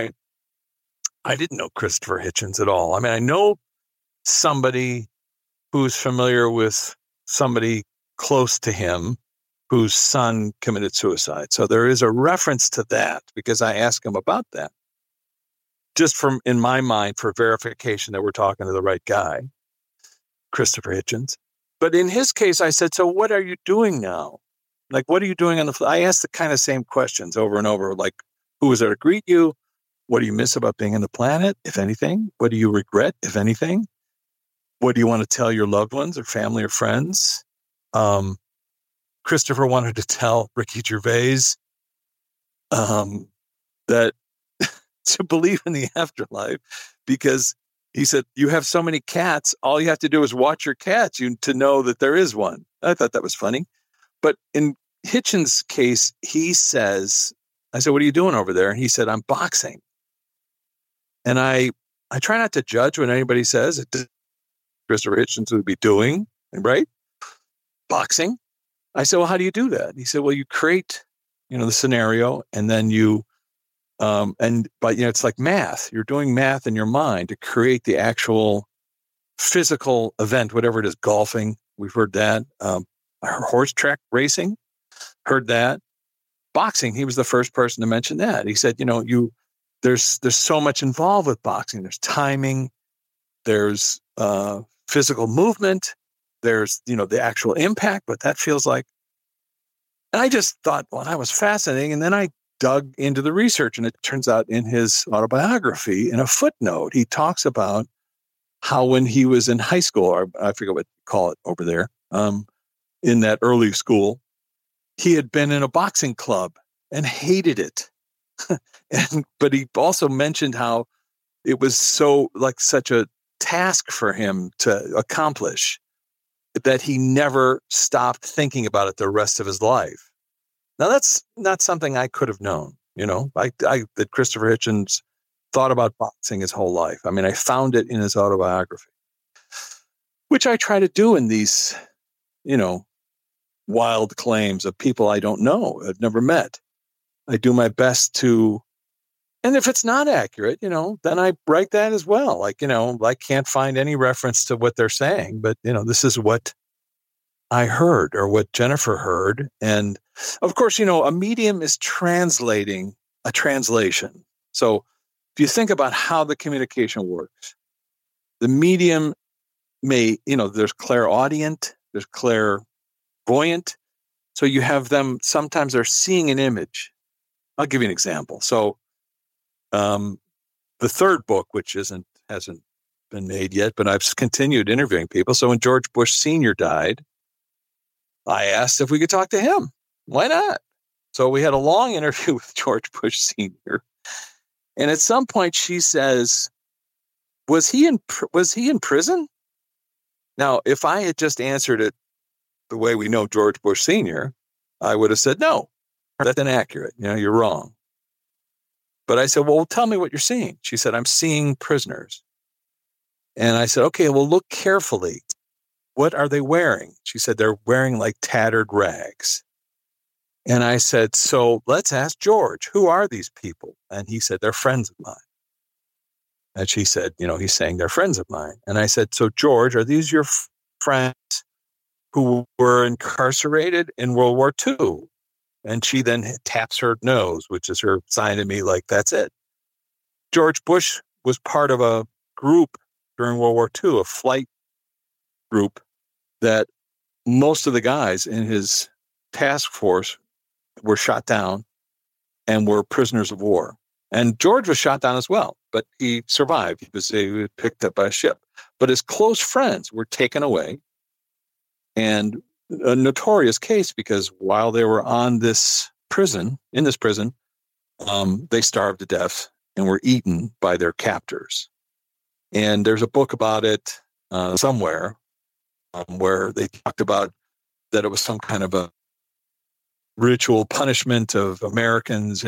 I didn't know Christopher Hitchens at all. I know somebody who's familiar with somebody close to him whose son committed suicide. So there is a reference to that because I asked him about that. Just from in my mind for verification that we're talking to the right guy, Christopher Hitchens. But in his case, I said, so what are you doing now? Like, what are you doing I asked the kind of same questions over and over, like, who was there to greet you? What do you miss about being on the planet, if anything? What do you regret, if anything? What do you want to tell your loved ones or family or friends? Christopher wanted to tell Ricky Gervais that to believe in the afterlife because he said, you have so many cats. All you have to do is watch your cats to know that there is one. I thought that was funny. But in Hitchens' case, he says, I said, what are you doing over there? And he said, I'm boxing. And I try not to judge what anybody says. Christopher Hitchens would be doing, right? Boxing. I said, well, how do you do that? He said, well, you create, the scenario, and then it's like math. You're doing math in your mind to create the actual physical event, whatever it is. Golfing, we've heard that. Horse track racing, heard that. Boxing, he was the first person to mention that. He said, there's so much involved with boxing. There's timing, there's physical movement, there's the actual impact, what that feels like. And I just thought, well, that was fascinating. And then I dug into the research, and it turns out in his autobiography, in a footnote, he talks about how when he was in high school, or I forget what you call it over there, in that early school, he had been in a boxing club and hated it. But he also mentioned how it was such a task for him to accomplish that he never stopped thinking about it the rest of his life. Now, that's not something I could have known, that Christopher Hitchens thought about boxing his whole life. I mean, I found it in his autobiography, which I try to do in these, wild claims of people I don't know, I've never met. I do my best to, and if it's not accurate, then I write that as well. Like, I can't find any reference to what they're saying, but, this is what I heard or what Jennifer heard. And of course, a medium is translating a translation. So if you think about how the communication works, the medium may, there's clairaudient, there's clairvoyant. So you have them, sometimes they're seeing an image. I'll give you an example. So the third book, which hasn't been made yet, but I've continued interviewing people. So when George Bush Sr. died, I asked if we could talk to him. Why not? So we had a long interview with George Bush Sr. And at some point she says, was he in prison? Now, if I had just answered it the way we know George Bush Sr., I would have said, no, that's inaccurate. You're wrong. But I said, well, tell me what you're seeing. She said, I'm seeing prisoners. And I said, okay, well, look carefully. What are they wearing? She said, they're wearing like tattered rags. And I said, so let's ask George, who are these people? And he said, they're friends of mine. And she said, he's saying they're friends of mine. And I said, so George, are these your friends who were incarcerated in World War II? And she then taps her nose, which is her sign to me like, that's it. George Bush was part of a group during World War II, a flight group that most of the guys in his task force were shot down and were prisoners of war. And George was shot down as well, but he survived. He was picked up by a ship. But his close friends were taken away. And a notorious case, because while they were in this prison, they starved to death and were eaten by their captors. And there's a book about it somewhere where they talked about that it was some kind of a ritual punishment of Americans,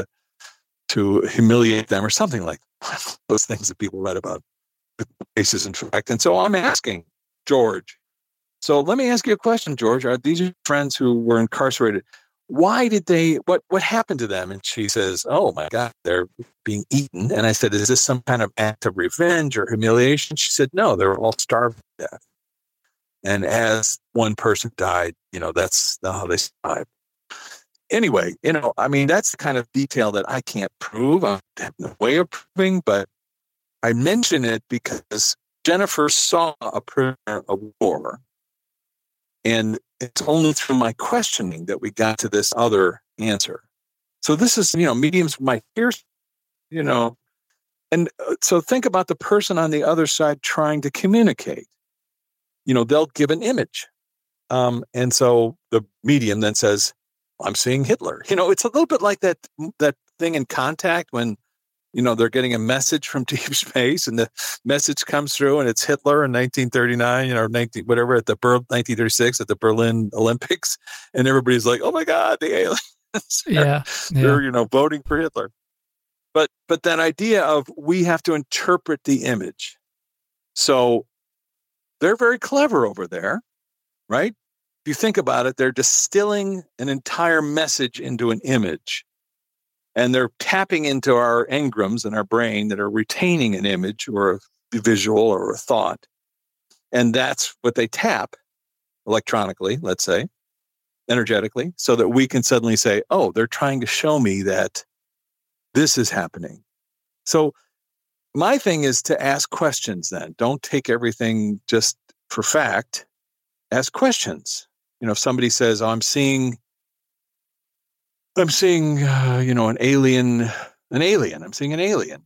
to humiliate them or something like those things that people read about the cases in fact. And so I'm asking George, so let me ask you a question, George. Are these your friends who were incarcerated? Why did what happened to them? And she says, oh my God, they're being eaten. And I said, is this some kind of act of revenge or humiliation? She said, no, they were all starved to death. And as one person died, that's how they survived. Anyway, that's the kind of detail that I can't prove. I have no way of proving, but I mention it because Jennifer saw a prisoner of war. And it's only through my questioning that we got to this other answer. So this is, mediums might hear, and so think about the person on the other side trying to communicate. They'll give an image. And so the medium then says, I'm seeing Hitler. It's a little bit like that thing in Contact when they're getting a message from deep space, and the message comes through, and it's Hitler in 1939, or 1936 at the Berlin Olympics, and everybody's like, "Oh my God, the aliens!" They're voting for Hitler. But that idea of we have to interpret the image, so they're very clever over there, right? If you think about it, they're distilling an entire message into an image. And they're tapping into our engrams in our brain that are retaining an image or a visual or a thought. And that's what they tap electronically, let's say, energetically, so that we can suddenly say, oh, they're trying to show me that this is happening. So my thing is to ask questions then. Don't take everything just for fact. Ask questions. If somebody says, oh, I'm seeing, an alien. I'm seeing an alien,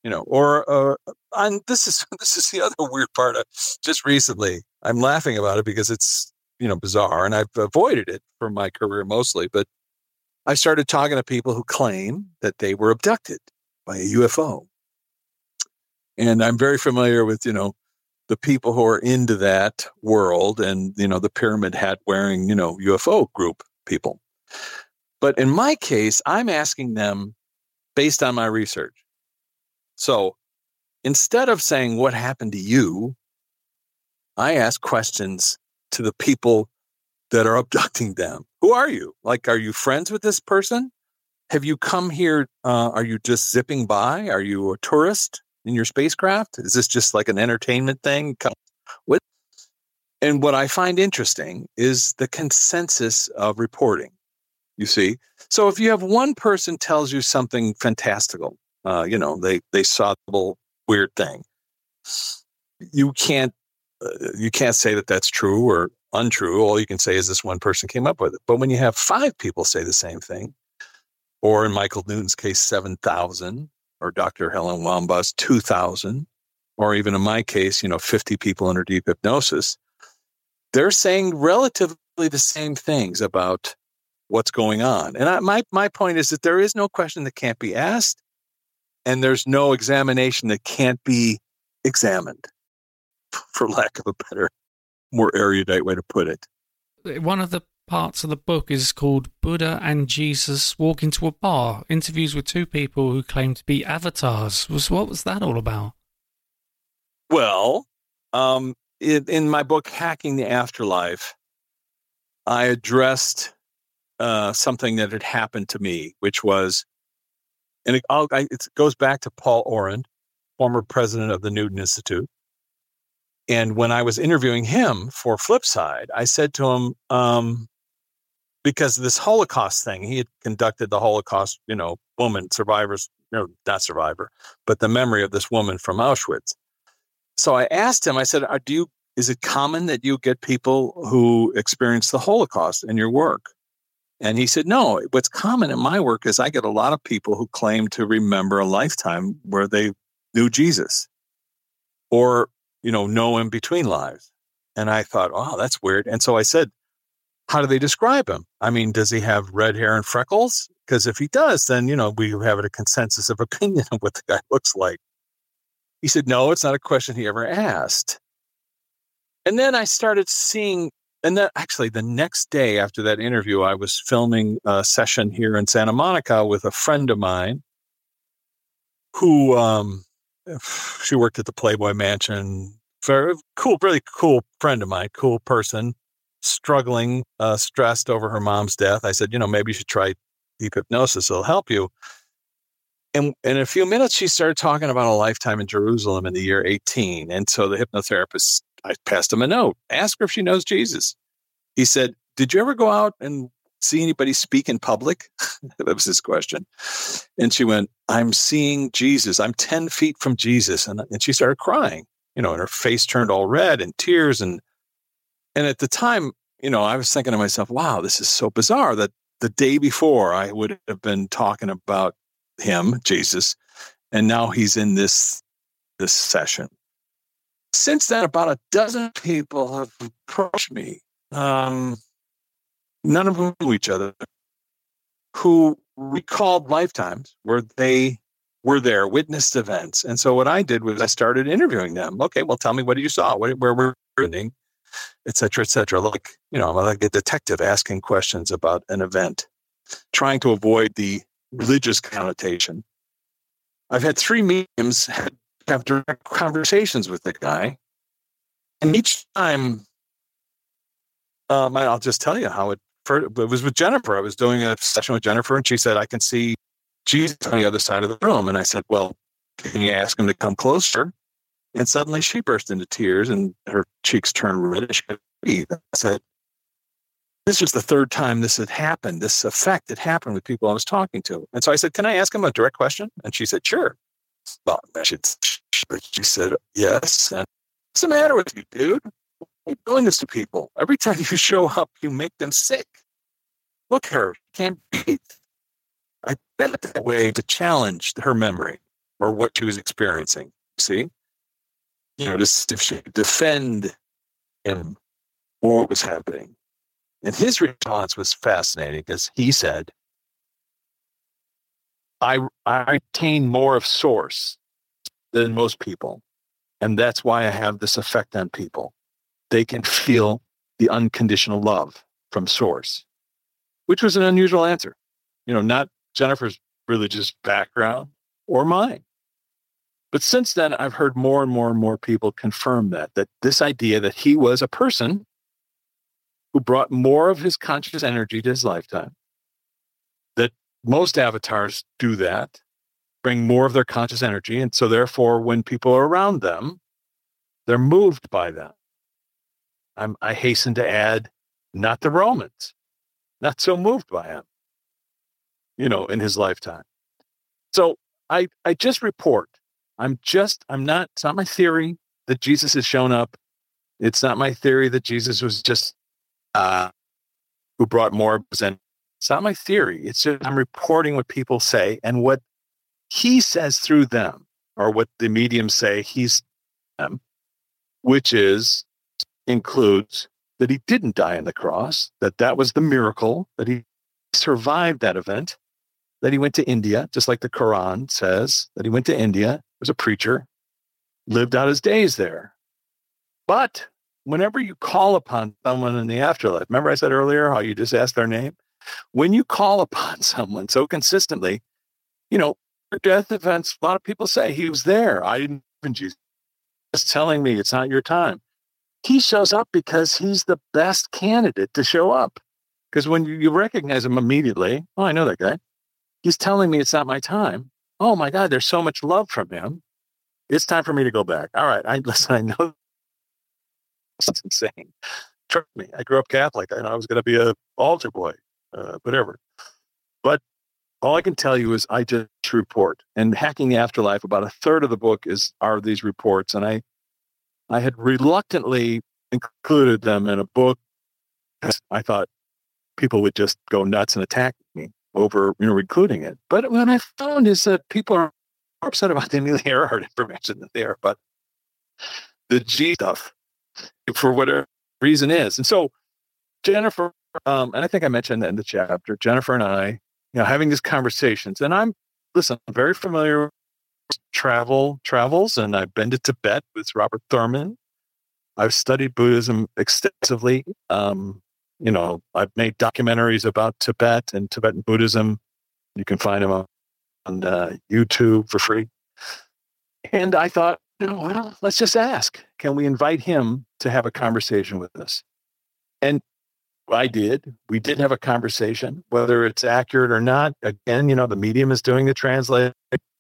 and this is the other weird part. Just recently, I'm laughing about it because it's, bizarre, and I've avoided it for my career mostly. But I started talking to people who claim that they were abducted by a UFO, and I'm very familiar with, the people who are into that world and, the pyramid hat wearing, UFO group people. But in my case, I'm asking them based on my research. So instead of saying, what happened to you? I ask questions to the people that are abducting them. Who are you? Like, are you friends with this person? Have you come here? Are you just zipping by? Are you a tourist in your spacecraft? Is this just like an entertainment thing? And what I find interesting is the consensus of reporting. You see, so if you have one person tells you something fantastical, they saw a weird thing, you can't say that that's true or untrue. All you can say is this one person came up with it. But when you have 5 people say the same thing, or in Michael Newton's case, 7,000, or Dr. Helen Wambach's 2,000, or even in my case, 50 people under deep hypnosis, they're saying relatively the same things about what's going on. And my point is that there is no question that can't be asked, and there's no examination that can't be examined, for lack of a better, more erudite way to put it. One of the parts of the book is called Buddha and Jesus Walk into a Bar, interviews with 2 people who claim to be avatars. What was that all about? Well, in my book, Hacking the Afterlife, I addressed something that had happened to me, which was, and it goes back to Paul Orand, former president of the Newton Institute. And when I was interviewing him for Flipside, I said to him, because of this Holocaust thing, he had conducted the Holocaust, woman survivors, not survivor, but the memory of this woman from Auschwitz. So I asked him, I said, is it common that you get people who experience the Holocaust in your work? And he said, no, what's common in my work is I get a lot of people who claim to remember a lifetime where they knew Jesus or, know him between lives. And I thought, oh, that's weird. And so I said, how do they describe him? I mean, does he have red hair and freckles? Because if he does, then, we have a consensus of opinion of what the guy looks like. He said, no, it's not a question he ever asked. And then I started seeing, and then actually the next day after that interview, I was filming a session here in Santa Monica with a friend of mine who, she worked at the Playboy Mansion. Very cool, really cool friend of mine, cool person, struggling, stressed over her mom's death. I said, maybe you should try deep hypnosis. It'll help you. And in a few minutes, she started talking about a lifetime in Jerusalem in the year 18. And so the hypnotherapist, I passed him a note, ask her if she knows Jesus. He said, did you ever go out and see anybody speak in public? That was his question. And she went, I'm seeing Jesus. I'm 10 feet from Jesus. And she started crying, and her face turned all red and tears. And at the time, I was thinking to myself, wow, this is so bizarre that the day before I would have been talking about him, Jesus, and now he's in this session. Since then, about a dozen people have approached me. None of them knew each other, who recalled lifetimes where they were there, witnessed events. And so what I did was I started interviewing them. Okay, well, tell me, what you saw? Where were you living? Et cetera, et cetera. Like, I'm like a detective asking questions about an event, trying to avoid the religious connotation. I've had 3 mediums have direct conversations with the guy. And each time, I'll just tell you how it was with Jennifer. I was doing a session with Jennifer, and she said, I can see Jesus on the other side of the room. And I said, well, can you ask him to come closer? And suddenly she burst into tears and her cheeks turned red and she could breathe. I said, this was the 3rd time this had happened. This effect had happened with people I was talking to. And so I said, can I ask him a direct question? And she said, sure. Well, she said, yes. And what's the matter with you, dude? Why are you doing this to people? Every time you show up, you make them sick. Look at her. She can't breathe. I did it that way to challenge her memory or what she was experiencing. See? If she could defend him or what was happening. And his response was fascinating because he said, I retain more of source than most people. And that's why I have this effect on people. They can feel the unconditional love from source, which was an unusual answer. Not Jennifer's religious background or mine. But since then, I've heard more and more and more people confirm that this idea that he was a person who brought more of his conscious energy to his lifetime, that most avatars do that, bring more of their conscious energy. And so therefore, when people are around them, they're moved by that. I hasten to add, not the Romans, not so moved by him, in his lifetime. So I just report. It's not my theory that Jesus has shown up. It's not my theory that Jesus was just who brought more. It's not my theory. It's just I'm reporting what people say and what he says through them, or what the mediums say he's them, which includes that he didn't die on the cross, that was the miracle, that he survived that event, that he went to India, just like the Quran says, that he went to India, was a preacher, lived out his days there. But whenever you call upon someone in the afterlife, remember I said earlier how you just ask their name? When you call upon someone so consistently, death events, a lot of people say he was there. I didn't even Jesus. Just telling me it's not your time. He shows up because he's the best candidate to show up. Because when you recognize him immediately, oh, I know that guy. He's telling me it's not my time. Oh my God, there's so much love from him. It's time for me to go back. All right, I know it's insane. Trust me, I grew up Catholic. I was going to be a altar boy, whatever. But all I can tell you is I just report. And Hacking the Afterlife, about 1/3 of the book are these reports. And I had reluctantly included them in a book because I thought people would just go nuts and attack me over including it. But what I found is that people are more upset about the Amelia Earhart information than they are about the G stuff for whatever reason is. And so Jennifer, and I think I mentioned that in the chapter, Jennifer and I, having these conversations, and I'm very familiar with travels, and I've been to Tibet with Robert Thurman. I've studied Buddhism extensively. I've made documentaries about Tibet and Tibetan Buddhism. You can find them on YouTube for free. And I thought, let's just ask, can we invite him to have a conversation with us? And I did. We did have a conversation, whether it's accurate or not. Again, the medium is doing the translation.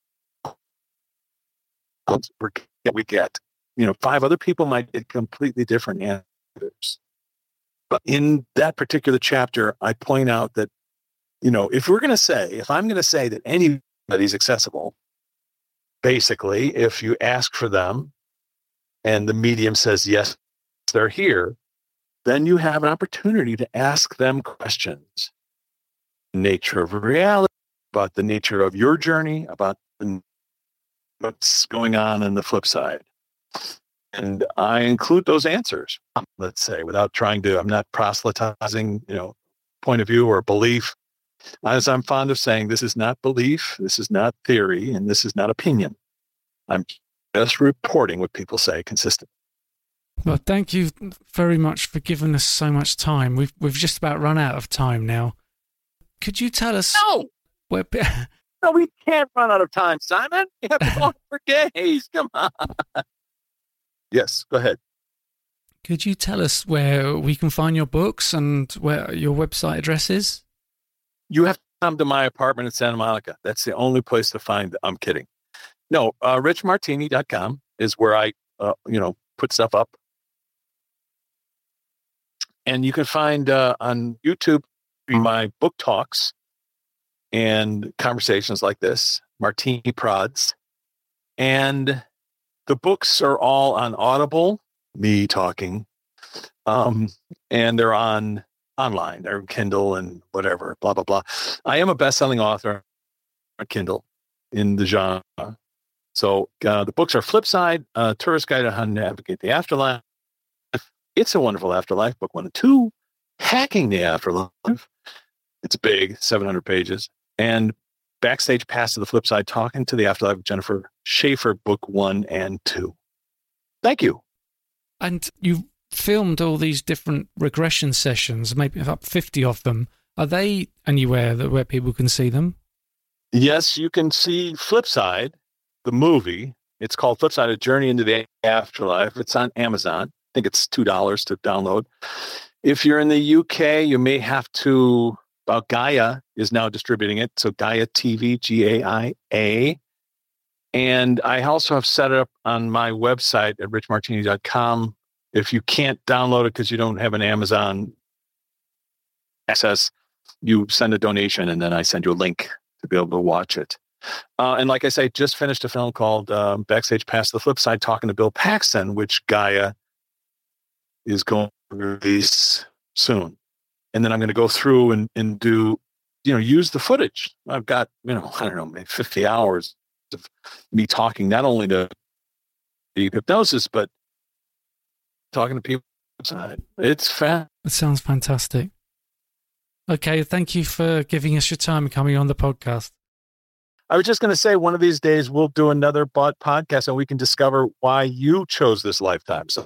We get, 5 other people might get completely different answers. But in that particular chapter, I point out that, if I'm going to say that anybody's accessible, basically, if you ask for them and the medium says, yes, they're here, then you have an opportunity to ask them questions. Nature of reality, about the nature of your journey, about what's going on in the flip side. And I include those answers, let's say, without I'm not proselytizing, point of view or belief. As I'm fond of saying, this is not belief, this is not theory, and this is not opinion. I'm just reporting what people say consistently. Well, thank you very much for giving us so much time. We've just about run out of time now. Could you tell us? No, where... no, we can't run out of time, Simon. We have to go for days. Come on. Yes, go ahead. Could you tell us where we can find your books and where your website address is? You have to come to my apartment in Santa Monica. That's the only place to find. I'm kidding. No, richmartini.com is where I, put stuff up. And you can find on YouTube my book talks and conversations like this, Martini Prods. And the books are all on Audible, me talking, and they're online. They're Kindle and whatever, blah, blah, blah. I am a best-selling author on Kindle in the genre. So the books are Flipside, Tourist Guide on How to Navigate the Afterlife, It's a Wonderful Afterlife, book 1 and 2, Hacking the Afterlife. It's big, 700 pages. And Backstage Pass to the Flipside, Talking to the Afterlife with Jennifer Schaefer, book 1 and 2. Thank you. And you filmed all these different regression sessions, maybe about 50 of them. Are they anywhere where people can see them? Yes, you can see Flipside, the movie. It's called Flipside, A Journey into the Afterlife. It's on Amazon. I think it's $2 to download. If you're in the UK, you may have to, Gaia is now distributing it. So Gaia TV, Gaia. And I also have set it up on my website at richmartini.com. If you can't download it because you don't have an Amazon access, you send a donation and then I send you a link to be able to watch it. And like I say, just finished a film called Backstage Pass to the Flipside, Talking to Bill Paxton, which Gaia is going to release soon. And then I'm going to go through and do, use the footage. I've got, maybe 50 hours of me talking, not only to deep hypnosis, but talking to people outside. It's fun. It sounds fantastic. Okay, thank you for giving us your time and coming on the podcast. I was just going to say, one of these days we'll do another podcast and we can discover why you chose this lifetime. So,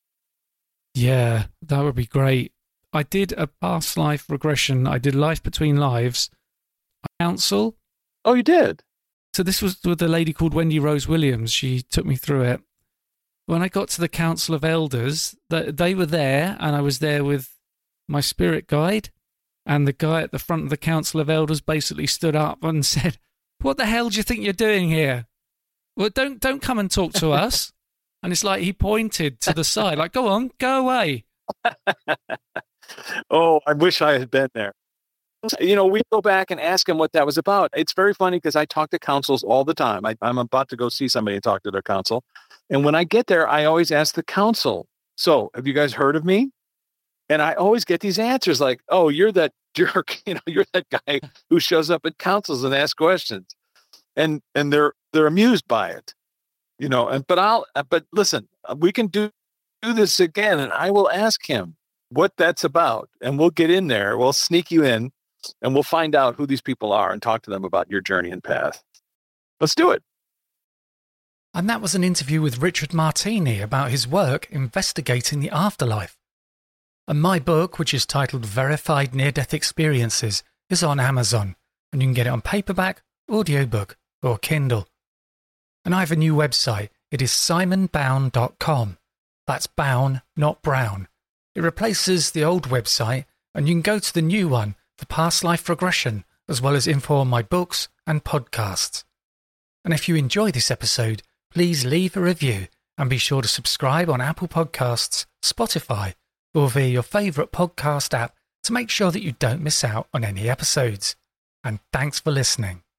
yeah, that would be great. I did a past life regression. I did Life Between Lives Council. Oh, you did? So this was with a lady called Wendy Rose Williams. She took me through it. When I got to the Council of Elders, they were there, and I was there with my spirit guide, and the guy at the front of the Council of Elders basically stood up and said, "What the hell do you think you're doing here? Well, don't come and talk to us." And it's like he pointed to the side, like, "Go on, go away." Oh, I wish I had been there. We go back and ask him what that was about. It's very funny because I talk to councils all the time. I'm about to go see somebody and talk to their council. And when I get there, I always ask the council, "So have you guys heard of me?" And I always get these answers like, "Oh, you're that jerk. You're that guy who shows up at councils and asks questions." And they're amused by it, but listen, we can do this again. And I will ask him what that's about. And we'll get in there. We'll sneak you in and we'll find out who these people are and talk to them about your journey and path. Let's do it. And that was an interview with Richard Martini about his work investigating the afterlife. And my book, which is titled Verified Near-Death Experiences, is on Amazon, and you can get it on paperback, audiobook, or Kindle. And I have a new website. It is simonbown.com. That's Bown, not Brown. It replaces the old website, and you can go to the new one for past life regression, as well as info on my books and podcasts. And if you enjoy this episode, please leave a review and be sure to subscribe on Apple Podcasts, Spotify, or via your favourite podcast app to make sure that you don't miss out on any episodes. And thanks for listening.